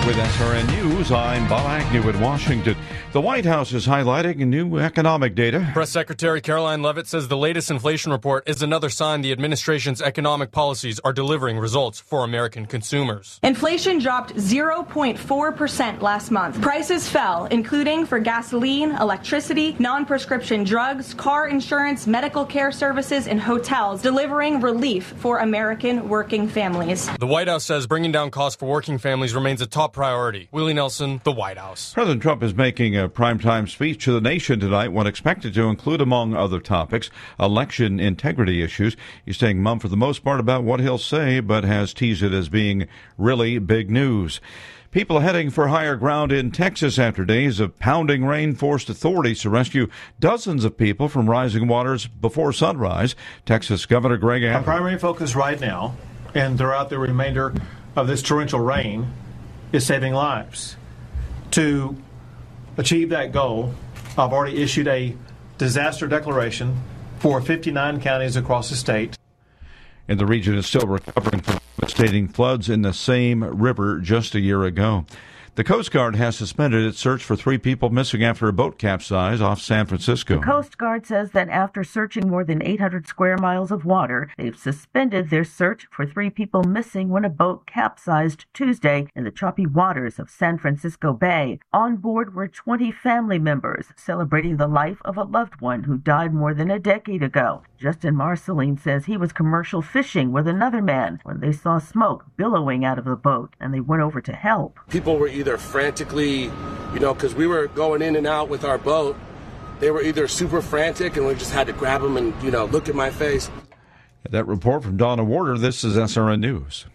With SRN News, I'm Bob Agnew in Washington. The White House is highlighting new economic data. Press Secretary Caroline Leavitt says the latest inflation report is another sign the administration's economic policies are delivering results for American consumers. Inflation dropped 0.4% last month. Prices fell, including for gasoline, electricity, non-prescription drugs, car insurance, medical care services, and hotels, delivering relief for American working families. The White House says bringing down costs for working families remains a top priority. Willie Nelson, the White House. President Trump is making a primetime speech to the nation tonight, one expected to include, among other topics, election integrity issues. He's staying mum for the most part about what he'll say, but has teased it as being really big news. People heading for higher ground in Texas after days of pounding rain forced authorities to rescue dozens of people from rising waters before sunrise. Texas Governor Greg Abbott. Our primary focus right now and throughout the remainder of this torrential rain is saving lives. To achieve that goal, I've already issued a disaster declaration for 59 counties across the state. And the region is still recovering from devastating floods in the same river just a year ago. The Coast Guard has suspended its search for 3 people missing after a boat capsized off San Francisco. The Coast Guard says that after searching more than 800 square miles of water, they've suspended their search for 3 people missing when a boat capsized Tuesday in the choppy waters of San Francisco Bay. On board were 20 family members celebrating the life of a loved one who died more than a decade ago. Justin Marceline says he was commercial fishing with another man when they saw smoke billowing out of the boat, and they went over to help. People were either frantically, because we were going in and out with our boat, they were either super frantic and we just had to grab them and, look at my face. That report from Donna Warder. This is SRN News.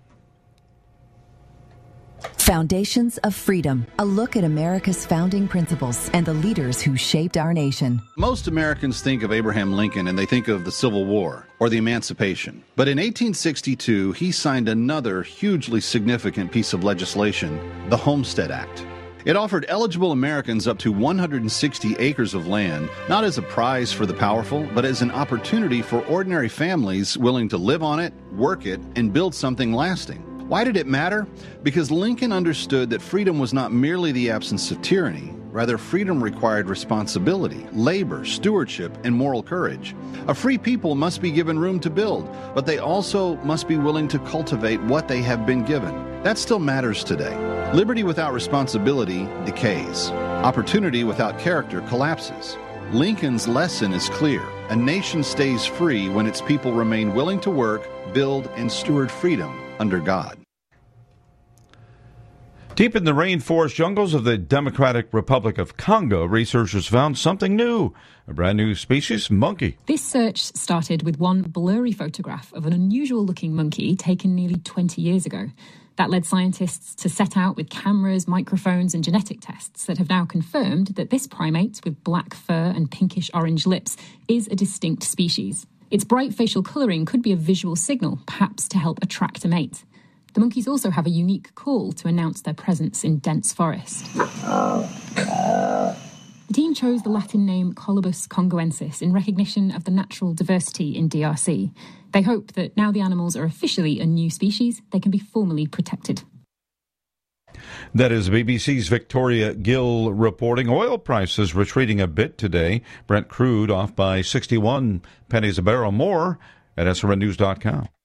Foundations of Freedom, a look at America's founding principles and the leaders who shaped our nation. Most Americans think of Abraham Lincoln and they think of the Civil War or the Emancipation. But in 1862, he signed another hugely significant piece of legislation, the Homestead Act. It offered eligible Americans up to 160 acres of land, not as a prize for the powerful, but as an opportunity for ordinary families willing to live on it, work it, and build something lasting. Why did it matter? Because Lincoln understood that freedom was not merely the absence of tyranny. Rather, freedom required responsibility, labor, stewardship, and moral courage. A free people must be given room to build, but they also must be willing to cultivate what they have been given. That still matters today. Liberty without responsibility decays. Opportunity without character collapses. Lincoln's lesson is clear. A nation stays free when its people remain willing to work, build, and steward freedom under God. Deep in the rainforest jungles of the Democratic Republic of Congo, researchers found something new, a brand new species, monkey. This search started with one blurry photograph of an unusual-looking monkey taken nearly 20 years ago. That led scientists to set out with cameras, microphones and genetic tests that have now confirmed that this primate with black fur and pinkish-orange lips is a distinct species. Its bright facial colouring could be a visual signal, perhaps to help attract a mate. The monkeys also have a unique call to announce their presence in dense forest. The team chose the Latin name Colobus congoensis in recognition of the natural diversity in DRC. They hope that now the animals are officially a new species, they can be formally protected. That is BBC's Victoria Gill reporting. Oil prices retreating a bit today. Brent crude off by 61 pennies a barrel. More at srnnews.com.